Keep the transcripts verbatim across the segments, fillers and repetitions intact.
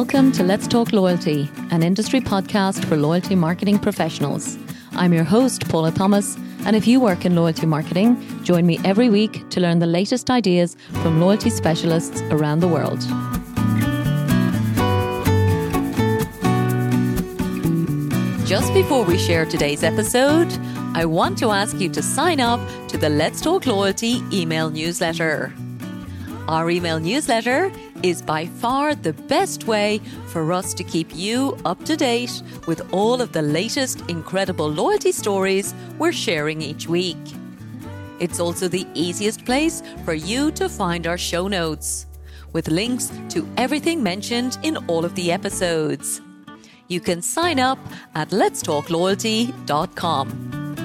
Welcome to Let's Talk Loyalty, an industry podcast for loyalty marketing professionals. I'm your host, Paula Thomas, and if you work in loyalty marketing, join me every week to learn the latest ideas from loyalty specialists around the world. Just before we share today's episode, I want to ask you to sign up to the Let's Talk Loyalty email newsletter. Our email newsletter is by far the best way for us to keep you up to date with all of the latest incredible loyalty stories we're sharing each week. It's also the easiest place for you to find our show notes, with links to everything mentioned in all of the episodes. You can sign up at lets talk loyalty dot com.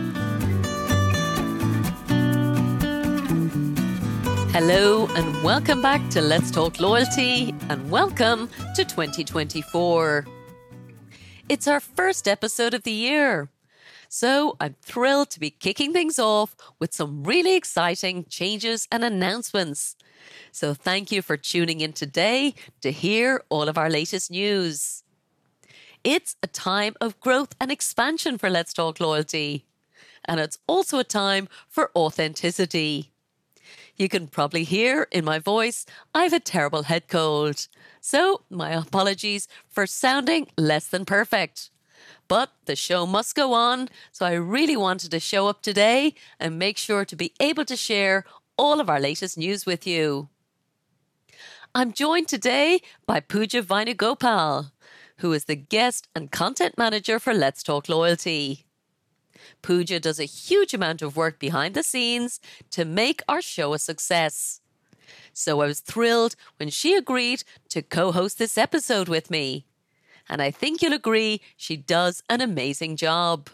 Hello and welcome back to Let's Talk Loyalty, and welcome to twenty twenty-four. It's our first episode of the year, so I'm thrilled to be kicking things off with some really exciting changes and announcements. So thank you for tuning in today to hear all of our latest news. It's a time of growth and expansion for Let's Talk Loyalty, and it's also a time for authenticity. You can probably hear in my voice I've a terrible head cold, so my apologies for sounding less than perfect. But the show must go on, so I really wanted to show up today and make sure to be able to share all of our latest news with you. I'm joined today by Pooja Vainugopal, who is the guest and content manager for Let's Talk Loyalty. Pooja does a huge amount of work behind the scenes to make our show a success. So I was thrilled when she agreed to co-host this episode with me. And I think you'll agree she does an amazing job.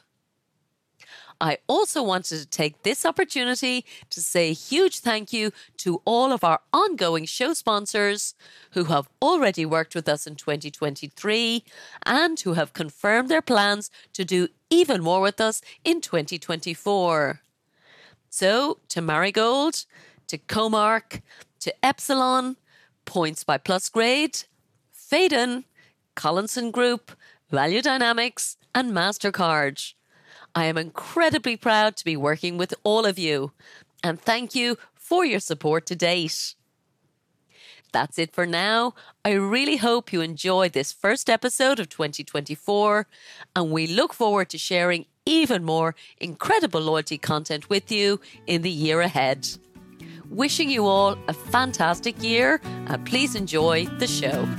I also wanted to take this opportunity to say a huge thank you to all of our ongoing show sponsors who have already worked with us in twenty twenty-three and who have confirmed their plans to do even more with us in twenty twenty-four. So, to Marigold, to Comark, to Epsilon, Points by Plusgrade, Faden, Collinson Group, Value Dynamics, and MasterCard. I am incredibly proud to be working with all of you, and thank you for your support to date. That's it for now. I really hope you enjoyed this first episode of twenty twenty-four, and we look forward to sharing even more incredible loyalty content with you in the year ahead. Wishing you all a fantastic year, and please enjoy the show.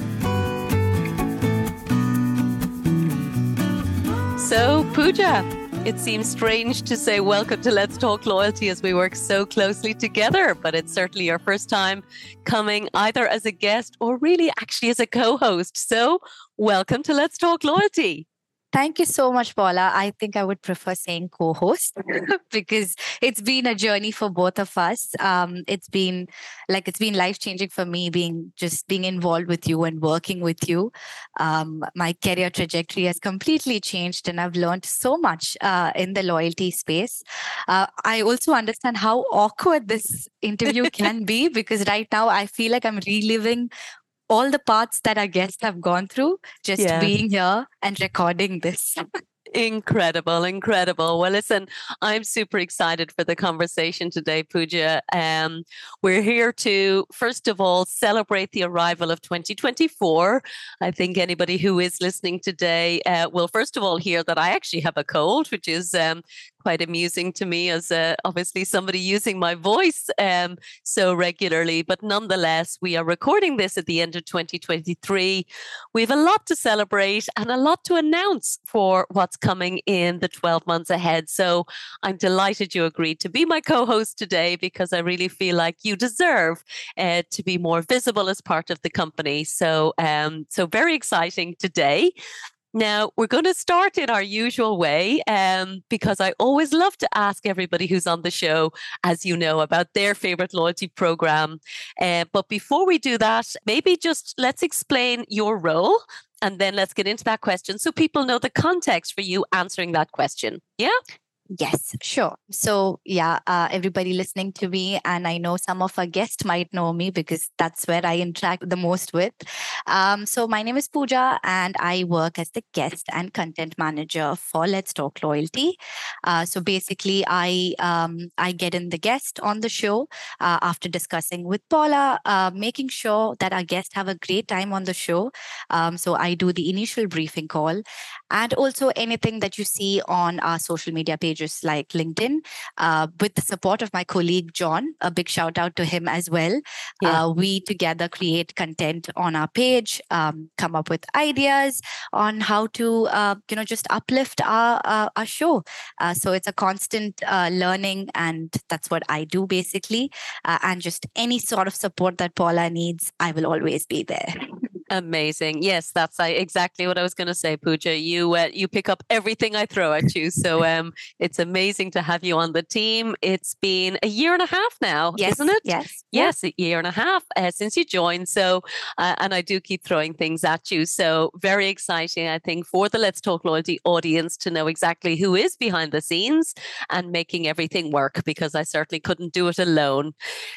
So, Pooja, it seems strange to say welcome to Let's Talk Loyalty as we work so closely together, but it's certainly your first time coming either as a guest or really actually as a co-host. So welcome to Let's Talk Loyalty. Thank you so much, Paula. I think I would prefer saying co-host because it's been a journey for both of us. Um, it's been like it's been life-changing for me being just being involved with you and working with you. Um, my career trajectory has completely changed and I've learned so much uh, in the loyalty space. Uh, I also understand how awkward this interview can be because right now I feel like I'm reliving all the parts that our guests have gone through, just yeah. being here and recording this. Incredible, incredible. Well, listen, I'm super excited for the conversation today, Pooja. Um, we're here to, first of all, celebrate the arrival of twenty twenty-four. I think anybody who is listening today uh, will, first of all, hear that I actually have a cold, which is um, quite amusing to me as uh, obviously somebody using my voice um, so regularly. But nonetheless, we are recording this at the end of twenty twenty-three. We have a lot to celebrate and a lot to announce for what's coming in the twelve months ahead. So I'm delighted you agreed to be my co-host today because I really feel like you deserve uh, to be more visible as part of the company. So, um, so very exciting today. Now, we're going to start in our usual way um, because I always love to ask everybody who's on the show, as you know, about their favorite loyalty program. Uh, but before we do that, maybe just let's explain your role and then let's get into that question so people know the context for you answering that question. Yeah? Yes, sure. So, yeah, uh, everybody listening to me, and I know some of our guests might know me because that's where I interact the most with. Um, so, my name is Pooja, and I work as the guest and content manager for Let's Talk Loyalty. Uh, so, basically, I um, I get in the guest on the show uh, after discussing with Paula, uh, making sure that our guests have a great time on the show. Um, so, I do the initial briefing call, and also anything that you see on our social media pages like LinkedIn, uh, with the support of my colleague John. A big shout out to him as well. Yeah. Uh, we together create content on our page, um, come up with ideas on how to, uh, you know, just uplift our uh, our show. Uh, so it's a constant uh, learning, and that's what I do basically. Uh, and just any sort of support that Paula needs, I will always be there. Amazing. Yes, that's uh, exactly what I was going to say, Pooja. You uh, you pick up everything I throw at you. So um, it's amazing to have you on the team. It's been a year and a half now, Yes, isn't it? yes, Yes, a year and a half uh, since you joined. So, uh, and I do keep throwing things at you. So very exciting, I think, for the Let's Talk Loyalty audience to know exactly who is behind the scenes and making everything work, because I certainly couldn't do it alone.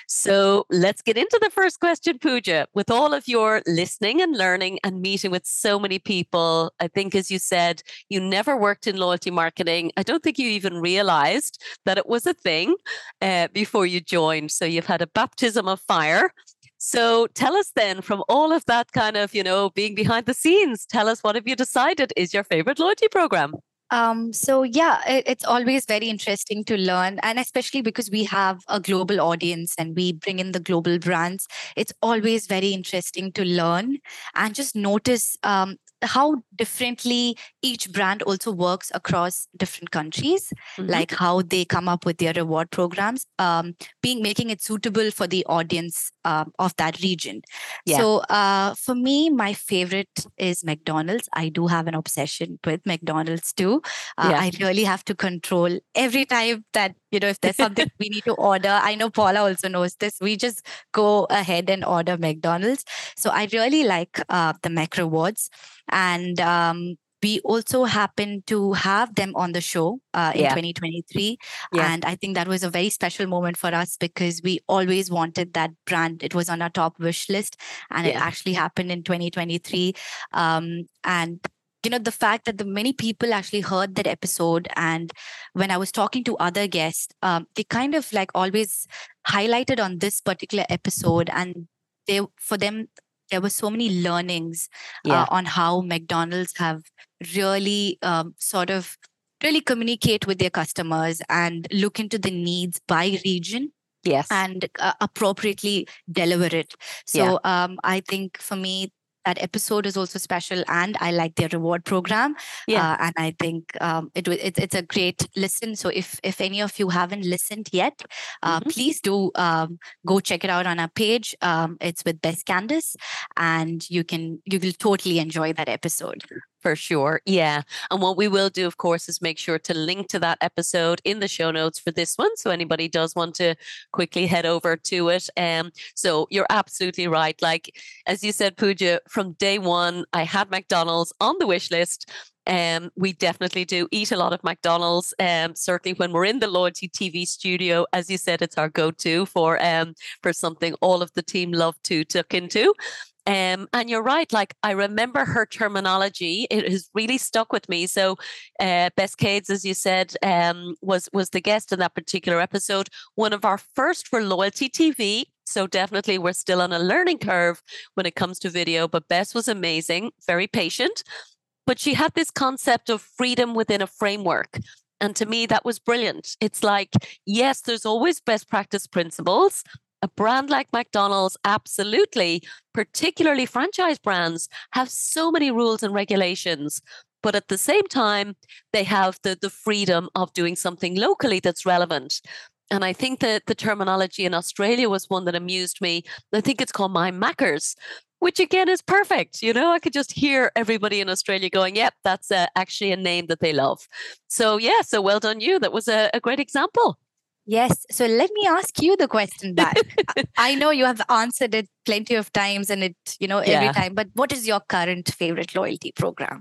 So let's get into the first question, Pooja. With all of your listening and learning and meeting with so many people, I think, as you said, you never worked in loyalty marketing. I don't think you even realized that it was a thing uh, before you joined. So you've had a baptism of fire. So tell us then, from all of that kind of, you know, being behind the scenes, tell us, what have you decided is your favorite loyalty program? Um, so yeah, it, it's always very interesting to learn, and especially because we have a global audience and we bring in the global brands, it's always very interesting to learn and just notice um, how differently each brand also works across different countries, Mhm. like how they come up with their reward programs, um, being making it suitable for the audience um, of that region. Yeah. So uh, for me, my favorite is McDonald's. I do have an obsession with McDonald's too. Uh, Yeah. I really have to control every time that, you know, if there's something we need to order. I know Paula also knows this. We just go ahead and order McDonald's. So I really like uh, the Mac Rewards. And um, we also happen to have them on the show uh, in Yeah. twenty twenty-three. Yeah. And I think that was a very special moment for us because we always wanted that brand. It was on our top wish list, and it Yeah. actually happened in twenty twenty-three. Um, and you know, the fact that the many people actually heard that episode, and when I was talking to other guests, um, they kind of like always highlighted on this particular episode, and they for them there were so many learnings Yeah. uh, on how McDonald's have really um, sort of really communicate with their customers and look into the needs by region Yes. and uh, appropriately deliver it. So um, I think for me, that episode is also special, and I like their reward program. Yeah. Uh, and I think um, it, wa- it it's a great listen. So if if any of you haven't listened yet, uh, Mhm. please do um, go check it out on our page. Um, it's with Bess Candice, and you can you will totally enjoy that episode. For sure. Yeah. And what we will do, of course, is make sure to link to that episode in the show notes for this one. So anybody does want to quickly head over to it. Um, so you're absolutely right. Like, as you said, Pooja, from day one, I had McDonald's on the wish list. Um, we definitely do eat a lot of McDonald's. Um, certainly when we're in the Loyalty T V studio, as you said, it's our go-to for um for something all of the team love to tuck into. Um, and you're right, like I remember her terminology. It has really stuck with me. So uh Bess Cades, as you said, um was was the guest in that particular episode, one of our first for Loyalty T V. So definitely we're still on a learning curve when it comes to video, but Bess was amazing, very patient. But she had this concept of freedom within a framework. And to me, that was brilliant. It's like, yes, there's always best practice principles. A brand like McDonald's, absolutely, particularly franchise brands, have so many rules and regulations. But at the same time, they have the, the freedom of doing something locally that's relevant. And I think that the terminology in Australia was one that amused me. I think it's called My Maccers, which again is perfect. You know, I could just hear everybody in Australia going, yep, that's uh, actually a name that they love. So yeah, so well done you. That was a, a great example. Yes. So let me ask you the question back. I know you have answered it plenty of times and it, you know, every Yeah. time, but what is your current favorite loyalty program?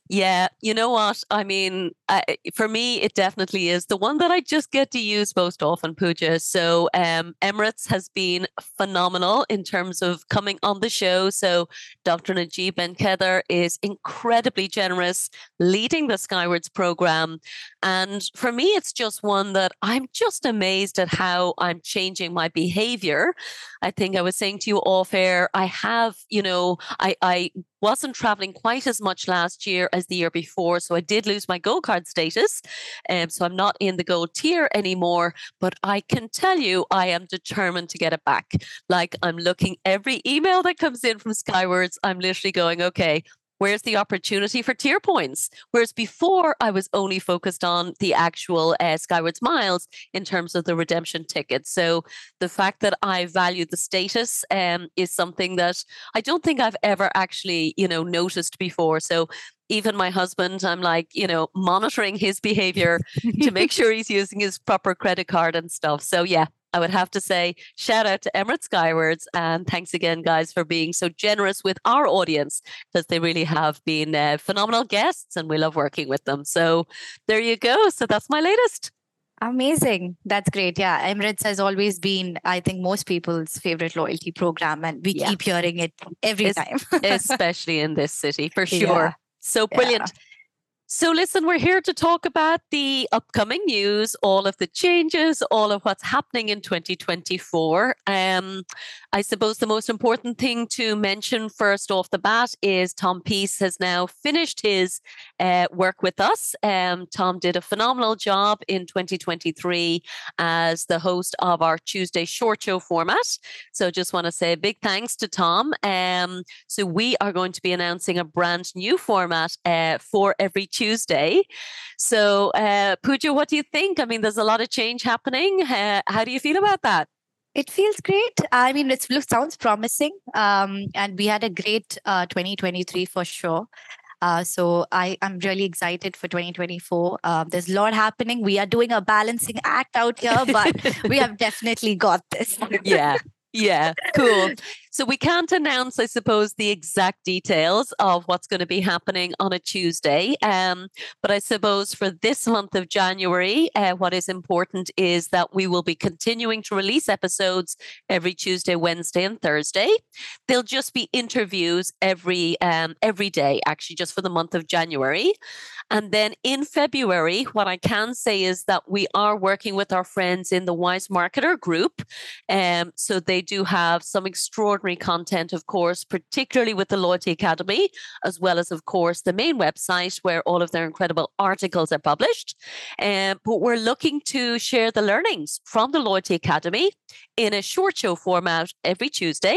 Yeah, you know what? I mean, uh, for me, it definitely is the one that I just get to use most often, Pooja. So, um, Emirates has been phenomenal in terms of coming on the show. So, doctor Najib Ben Kedar is incredibly generous leading the Skywards program. And for me, it's just one that I'm just amazed at how I'm changing my behavior. I think I was saying to you off air, I have, you know, I, I wasn't traveling quite as much last year as the year before. So I did lose my gold card status. Um, so I'm not in the gold tier anymore. But I can tell you, I am determined to get it back. Like I'm looking every email that comes in from Skywards, I'm literally going, okay, where's the opportunity for tier points? Whereas before, I was only focused on the actual uh, Skywards miles in terms of the redemption tickets. So the fact that I value the status um, is something that I don't think I've ever actually, you know, noticed before. So even my husband, I'm like, you know, monitoring his behavior to make sure he's using his proper credit card and stuff. So yeah, I would have to say shout out to Emirates Skywards, and thanks again, guys, for being so generous with our audience, because they really have been uh, phenomenal guests and we love working with them. So there you go. So that's my latest. Amazing. That's great. Yeah. Emirates has always been, I think, most people's favorite loyalty program, and we Yeah. keep hearing it every Es- time. Especially in this city, for sure. Yeah. So brilliant. Yeah. So listen, we're here to talk about the upcoming news, all of the changes, all of what's happening in twenty twenty-four. Um, I suppose the most important thing to mention first off the bat is Tom Peace has now finished his uh, work with us. Um, Tom did a phenomenal job in twenty twenty-three as the host of our Tuesday short show format. So just want to say a big thanks to Tom. Um, so we are going to be announcing a brand new format uh, for every Tuesday. So, uh, Pooja, what do you think? I mean, there's a lot of change happening. Uh, how do you feel about that? It feels great. I mean, it sounds promising. Um, and we had a great uh, twenty twenty-three for sure. Uh, so I, I'm really excited for twenty twenty-four. Uh, there's a lot happening. We are doing a balancing act out here, but we have definitely got this. Yeah. Yeah, cool. So we can't announce, I suppose, the exact details of what's going to be happening on a Tuesday. Um, but I suppose for this month of January, uh, what is important is that we will be continuing to release episodes every Tuesday, Wednesday, and Thursday. They'll just be interviews every um, every day, actually, just for the month of January. And then in February, what I can say is that we are working with our friends in the Wise Marketer group. Um, so they do have some extraordinary content, of course, particularly with the Loyalty Academy, as well as, of course, the main website where all of their incredible articles are published. Um, but we're looking to share the learnings from the Loyalty Academy in a short show format every Tuesday.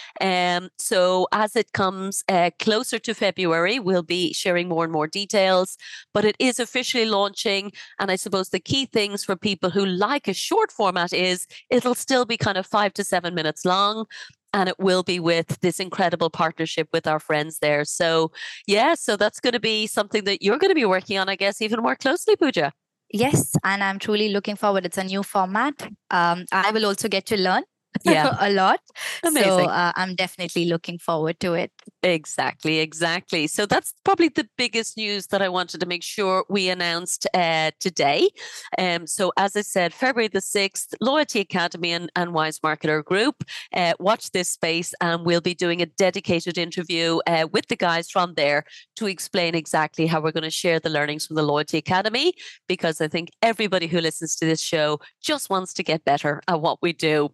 Um, so as it comes uh, closer to February, we'll be sharing more and more details, but it is officially launching. And I suppose the key things for people who like a short format is it'll still be kind of five to seven minutes long. And it will be with this incredible partnership with our friends there. So, yeah, so that's going to be something that you're going to be working on, I guess, even more closely, Pooja. Yes, and I'm truly looking forward. It's a new format. Um, I will also get to learn Yeah. a lot. Amazing. So uh, I'm definitely looking forward to it. Exactly, exactly. So that's probably the biggest news that I wanted to make sure we announced uh, today. Um, so as I said, February the sixth, Loyalty Academy and, and Wise Marketer Group. Uh, watch this space, and we'll be doing a dedicated interview uh, with the guys from there to explain exactly how we're going to share the learnings from the Loyalty Academy, because I think everybody who listens to this show just wants to get better at what we do.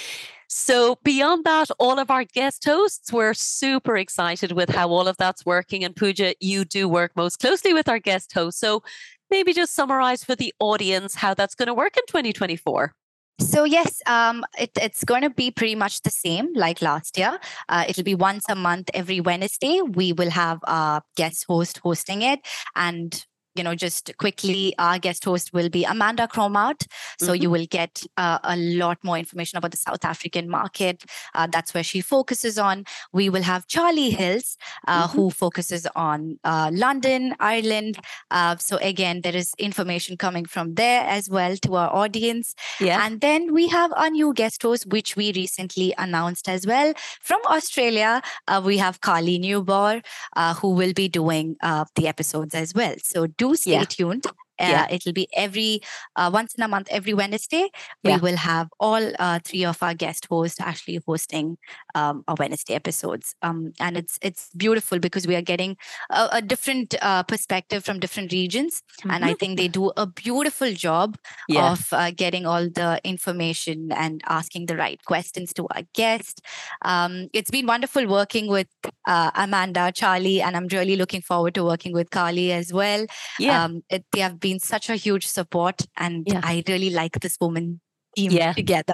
So beyond that, all of our guest hosts, we're super excited with how all of that's working. And Pooja, you do work most closely with our guest hosts. So maybe just summarize for the audience how that's going to work in twenty twenty-four. So yes, um, it, it's going to be pretty much the same like last year. Uh, it'll be once a month, every Wednesday. We will have a guest host hosting it, and you know, just quickly, our guest host will be Amanda Cromart. So Mhm. you will get uh, a lot more information about the South African market. Uh, that's where she focuses on. We will have Charlie Hills, uh, Mhm. who focuses on uh, London, Ireland. Uh, so again, there is information coming from there as well to our audience. Yeah. And then we have our new guest host, which we recently announced as well. From Australia, uh, we have Carly Newbar, uh, who will be doing uh, the episodes as well. So do stay Yeah. tuned. Uh, Yeah. It'll be every uh, once in a month, every Wednesday. We Yeah. will have all uh, three of our guest hosts actually hosting um, our Wednesday episodes, um, and it's it's beautiful because we are getting a, a different uh, perspective from different regions, and I Mhm. think they do a beautiful job Yeah. of uh, getting all the information and asking the right questions to our guest. Um, it's been wonderful working with uh, Amanda, Charlie, and I'm really looking forward to working with Carly as well. Yeah. Um, it, they have been such a huge support, and Yeah. I really like this woman team Yeah. together.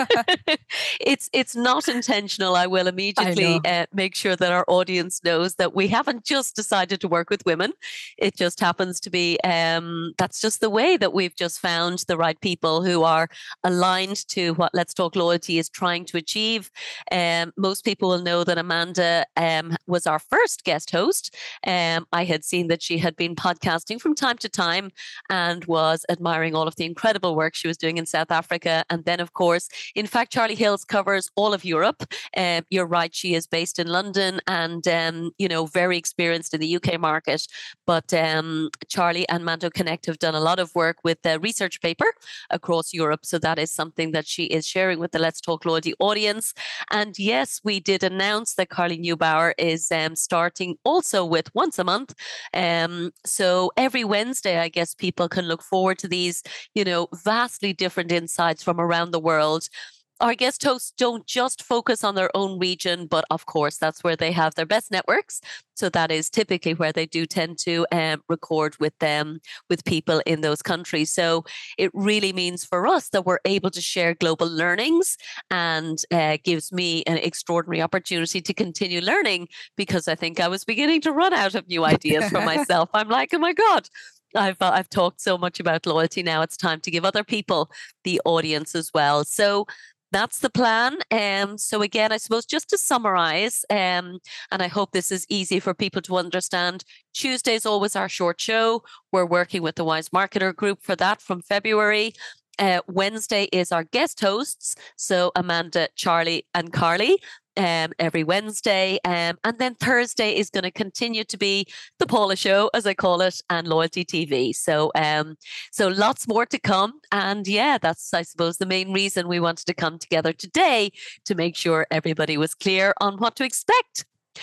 it's it's not intentional. I will I immediately know. uh, make sure that our audience knows that we haven't just decided to work with women. It just happens to be um, that's just the way that we've just found the right people who are aligned to what Let's Talk Loyalty is trying to achieve. Um, most people will know that Amanda um, was our first guest host. Um, I had seen that she had been podcasting from time to time and was admiring all of the incredible work she was doing in South Africa. And then, of course, in fact, Charlie Hills covers all of Europe. Uh, you're right, she is based in London and, um, you know, very experienced in the U K market. But um, Charlie and Mando Connect have done a lot of work with the research paper across Europe. So that is something that she is sharing with the Let's Talk Loyalty audience. And yes, we did announce that Carly Neubauer is um, starting also with once a month. Um, so every Wednesday, I guess people can look forward to these, you know, vastly different insights from around the world. Our guest hosts don't just focus on their own region, but of course, that's where they have their best networks. So that is typically where they do tend to um, record with them, with people in those countries. So it really means for us that we're able to share global learnings and uh, gives me an extraordinary opportunity to continue learning, because I think I was beginning to run out of new ideas for myself. I'm like, oh my God. I've uh, I've talked so much about loyalty now. It's time to give other people the audience as well. So that's the plan. Um, so again, I suppose just to summarize, um, and I hope this is easy for people to understand, Tuesday is always our short show. We're working with the Wise Marketer Group for that from February. Uh, Wednesday is our guest hosts, so Amanda, Charlie, and Carly. Um, every Wednesday. Um, and then Thursday is going to continue to be the Paula Show, as I call it, and Loyalty T V. So, um, so lots more to come. And yeah, that's, I suppose, the main reason we wanted to come together today, to make sure everybody was clear on what to expect.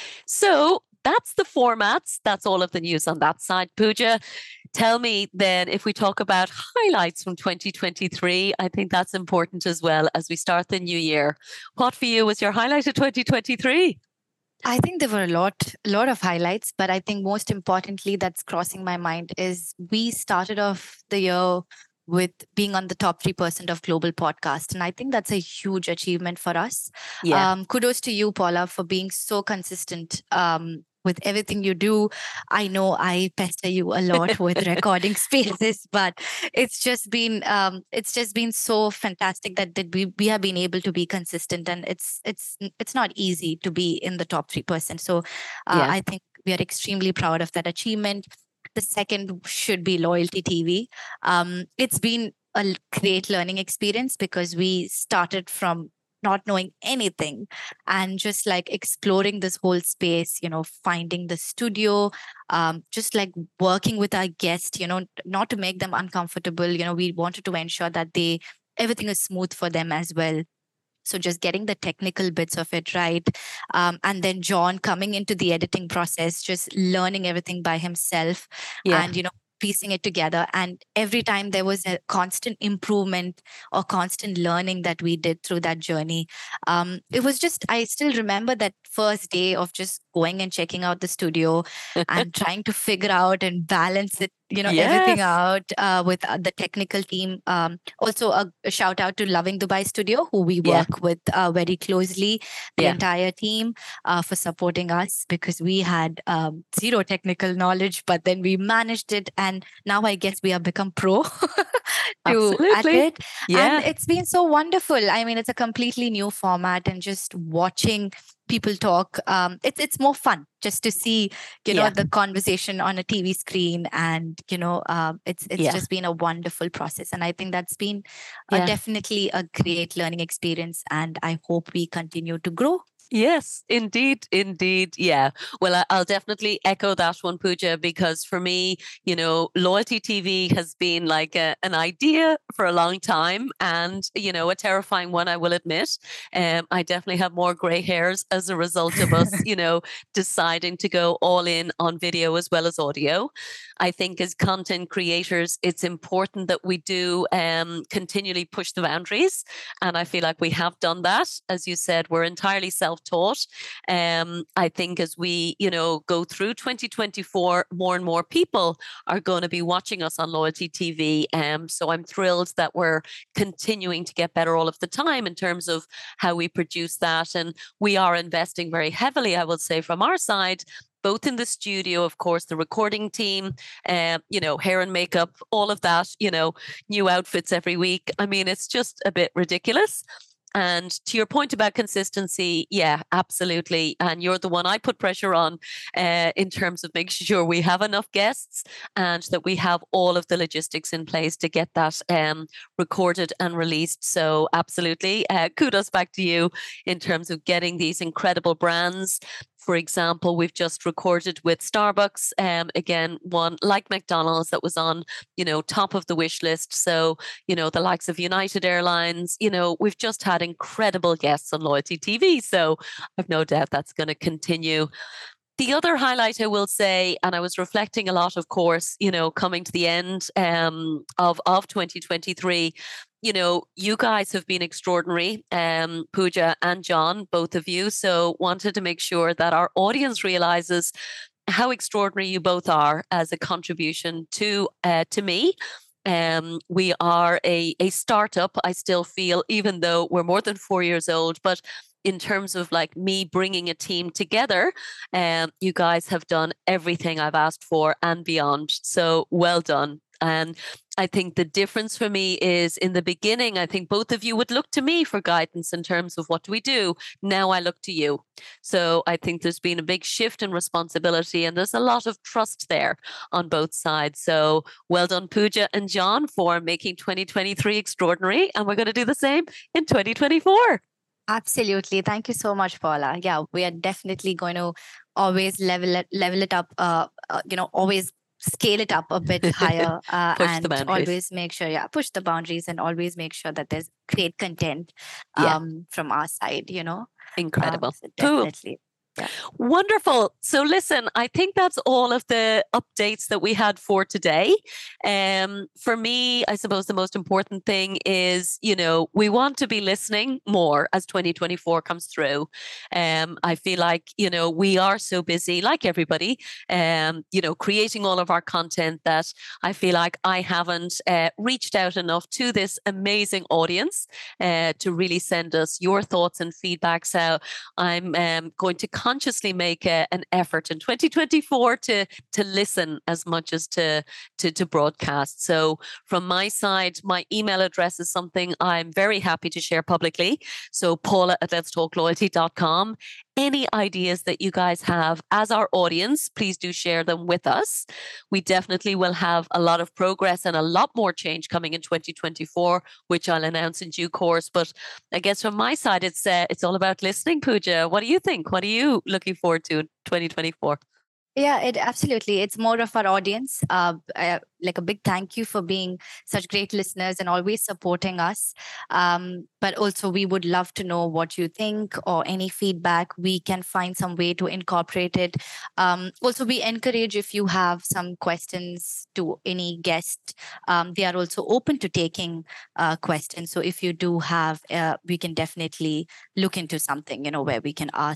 So that's the formats. That's all of the news on that side. Pooja, tell me then, if we talk about highlights from twenty twenty-three, I think that's important as well as we start the new year. What for you was your highlight of twenty twenty-three? I think there were a lot, a lot of highlights, but I think most importantly, that's crossing my mind is we started off the year with being on the top three percent of global podcasts. And I think that's a huge achievement for us. Yeah. Um, kudos to you, Paula, for being so consistent um, with everything you do. I know I pester you a lot with recording spaces, but it's just been um, it's just been so fantastic that, that we, we have been able to be consistent, and it's it's it's not easy to be in the top three percent. So uh, Yeah. I think we are extremely proud of that achievement. The second should be Loyalty T V. Um, it's been a great learning experience because we started from not knowing anything and just like exploring this whole space, you know, finding the studio, um, just like working with our guests, you know, not to make them uncomfortable. You know, we wanted to ensure that they everything is smooth for them as well. So just getting the technical bits of it right. Um, and then John coming into the editing process, just learning everything by himself Yeah. and, you know, piecing it together. And every time there was a constant improvement or constant learning that we did through that journey. Um, it was just, I still remember that first day of just going and checking out the studio and trying to figure out and balance it, you know, Yes. everything out uh, with uh, the technical team. Um, also, a, a shout out to Loving Dubai Studio, who we Yeah. work with uh, very closely, the Yeah. entire team uh, for supporting us, because we had um, zero technical knowledge, but then we managed it. And now I guess we have become pro to at Absolutely. it. Yeah. And it's been so wonderful. I mean, it's a completely new format, and just watching people talk, um, it's it's more fun just to see, you know, Yeah. the conversation on a T V screen, and you know, uh, it's it's Yeah. just been a wonderful process, and I think that's been uh, Yeah. definitely a great learning experience, and I hope we continue to grow. Yes, indeed, indeed. Yeah. Well, I- I'll definitely echo that one, Pooja, because for me, you know, Loyalty T V has been like a, an idea for a long time, and, you know, a terrifying one, I will admit. Um, I definitely have more gray hairs as a result of us, you know, deciding to go all in on video as well as audio. I think as content creators, it's important that we do um, continually push the boundaries. And I feel like we have done that. As you said, we're entirely self-taught. Um, I think as we, you know, go through twenty twenty-four, more and more people are going to be watching us on Loyalty T V. Um, so I'm thrilled that we're continuing to get better all of the time in terms of how we produce that. And we are investing very heavily, I will say, from our side, both in the studio, of course, the recording team, um, you know, hair and makeup, all of that, you know, new outfits every week. I mean, it's just a bit ridiculous. And to your point about consistency, yeah, absolutely. And you're the one I put pressure on uh, in terms of making sure we have enough guests and that we have all of the logistics in place to get that um, recorded and released. So absolutely, uh, kudos back to you in terms of getting these incredible brands. For example, we've just recorded with Starbucks, um, again, one like McDonald's that was on, you know, top of the wish list. So, you know, the likes of United Airlines, you know, we've just had incredible guests on Loyalty T V. So I've no doubt that's going to continue. The other highlight I will say, and I was reflecting a lot, of course, you know, coming to the end um, of, of twenty twenty-three, you know, you guys have been extraordinary, um, Pooja and John, both of you. So wanted to make sure that our audience realizes how extraordinary you both are as a contribution to uh, to me. Um, we are a, a startup, I still feel, even though we're more than four years old, but in terms of like me bringing a team together, um, you guys have done everything I've asked for and beyond. So well done. And I think the difference for me is in the beginning, I think both of you would look to me for guidance in terms of what do we do. Now I look to you. So I think there's been a big shift in responsibility, and there's a lot of trust there on both sides. So well done, Pooja and John, for making twenty twenty-three extraordinary. And we're going to do the same in twenty twenty-four. Absolutely. Thank you so much, Paula. Yeah, we are definitely going to always level it, level it up, uh, uh, you know, always scale it up a bit higher uh, Push the and boundaries. always make sure, yeah, push the boundaries and always make sure that there's great content Yeah. um, from our side, you know. Incredible. Um, so Cool. definitely. Yeah. Wonderful. So listen, I think that's all of the updates that we had for today. Um, for me, I suppose the most important thing is, you know, we want to be listening more as twenty twenty-four comes through. Um, I feel like, you know, we are so busy, like everybody, um, you know, creating all of our content that I feel like I haven't uh, reached out enough to this amazing audience uh, to really send us your thoughts and feedback. So I'm um, going to consciously make a, an effort in twenty twenty-four to to listen as much as to, to to broadcast. So from my side, my email address is something I'm very happy to share publicly. So Paula at lets talk loyalty dot com. Any ideas that you guys have as our audience, please do share them with us. We definitely will have a lot of progress and a lot more change coming in twenty twenty-four, which I'll announce in due course. But I guess from my side, it's uh, it's all about listening. Pooja, what do you think? What are you looking forward to in twenty twenty-four? Yeah, it absolutely. It's more of our audience. Uh, uh, like a big thank you for being such great listeners and always supporting us. Um, but also, we would love to know what you think or any feedback. We can find some way to incorporate it. Um, also, we encourage if you have some questions to any guest, um, they are also open to taking uh, questions. So if you do have, uh, we can definitely look into something, you know, where we can ask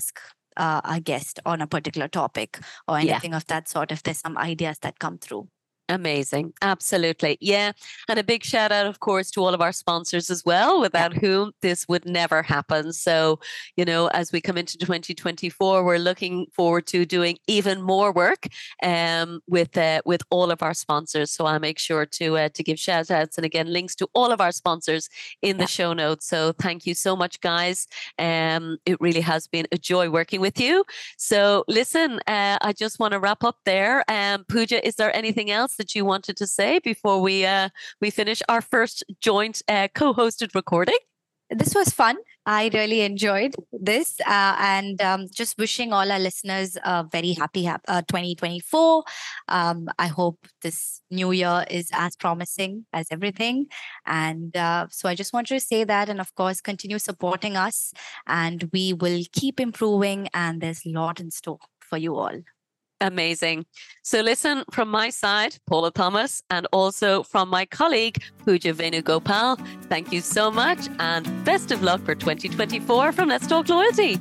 uh, a guest on a particular topic or Yeah. anything of that sort if there's some ideas that come through. Amazing. Absolutely. Yeah. And a big shout out, of course, to all of our sponsors as well, without yeah. whom this would never happen. So, you know, as we come into twenty twenty-four, we're looking forward to doing even more work um, with uh, with all of our sponsors. So I'll make sure to uh, to give shout outs and again, links to all of our sponsors in the yeah. show notes. So thank you so much, guys. Um, it really has been a joy working with you. So listen, uh, I just want to wrap up there. Um, Pooja, is there anything else that you wanted to say before we uh, we finish our first joint uh, co-hosted recording? This was fun. I really enjoyed this uh, and um, just wishing all our listeners a very happy uh, twenty twenty-four. Um, I hope this new year is as promising as everything. And uh, so I just wanted to say that, and of course, continue supporting us and we will keep improving and there's a lot in store for you all. Amazing. So listen, from my side, Paula Thomas, and also from my colleague, Pooja Venugopal, thank you so much and best of luck for twenty twenty-four from Let's Talk Loyalty.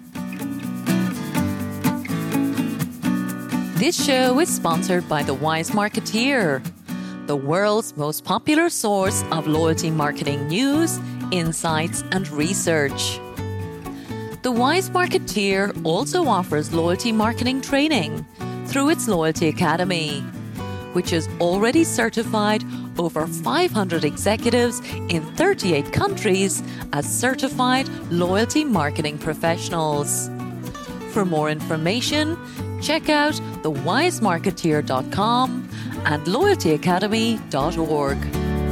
This show is sponsored by The Wise Marketeer, the world's most popular source of loyalty marketing news, insights, and research. The Wise Marketeer also offers loyalty marketing training through its Loyalty Academy, which has already certified over five hundred executives in thirty-eight countries as certified loyalty marketing professionals. For more information, check out the wise marketeer dot com and loyalty academy dot org.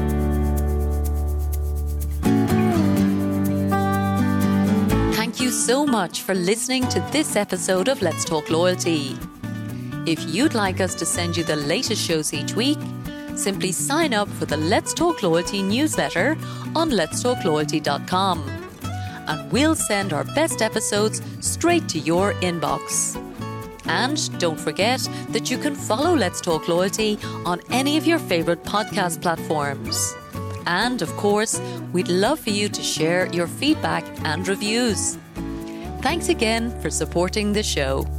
Thank you so much for listening to this episode of Let's Talk Loyalty. If you'd like us to send you the latest shows each week, simply sign up for the Let's Talk Loyalty newsletter on lets talk loyalty dot com, and we'll send our best episodes straight to your inbox. And don't forget that you can follow Let's Talk Loyalty on any of your favorite podcast platforms. And of course, we'd love for you to share your feedback and reviews. Thanks again for supporting the show.